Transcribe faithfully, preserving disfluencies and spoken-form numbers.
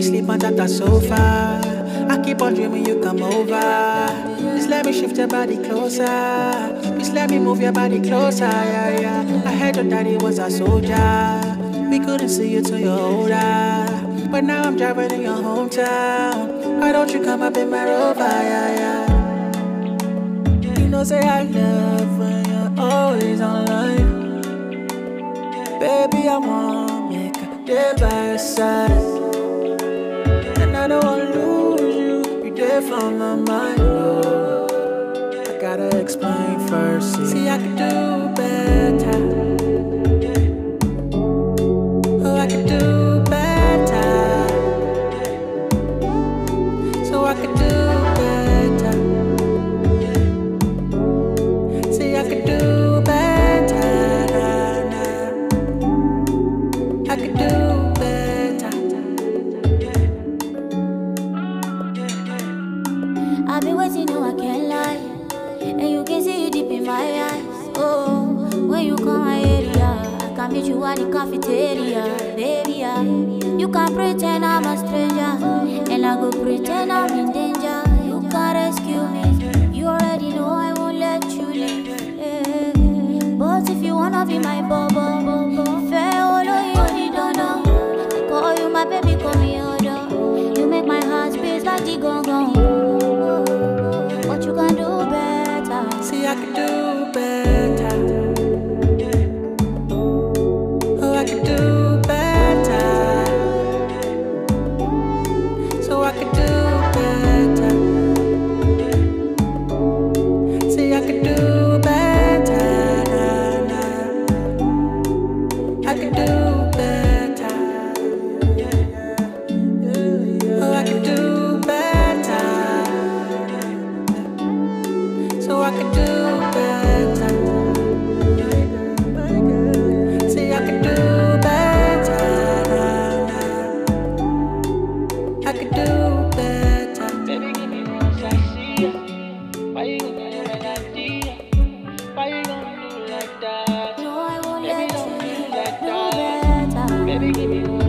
sleep on top the sofa. I keep on dreaming you come over. Just let me shift your body closer. Just let me move your body closer, yeah, yeah. I heard your daddy was a soldier. We couldn't see you till you're older, but now I'm driving in your hometown. Why don't you come up in my Rover, yeah, yeah. You know say I love when you're always online. Baby, I wanna make a day by your side, and I don't wanna lose you. You're there from my mind, oh. I gotta explain first. See, I could do better. Oh, I could do better. So I could do better. See, I could do better. I could do better. I've been waiting, no, I can't lie. And you can see it deep in my eyes. Oh, when you come my area, I can meet you at the cafeteria, baby. Yeah. You can pretend I'm a stranger, and I go pretend I'm in danger. You can rescue me. You already know I won't let you leave. Yeah. But if you wanna be my bubble, fair all you don't know. I call you my baby, call me order. You make my heart space like the gong gong. But you can do better. See, I could do better. Oh, I could do better. So I could do better. See, I could do better. I could do better. Oh, I could do better. So I could do better. See, I could do better. I could do better. Baby, give me rose, I see ya. Why you gonna do like that? Why you gonna do like that? No, I won't Baby, let don't you do leave. like Do that. better. Baby, give me rose.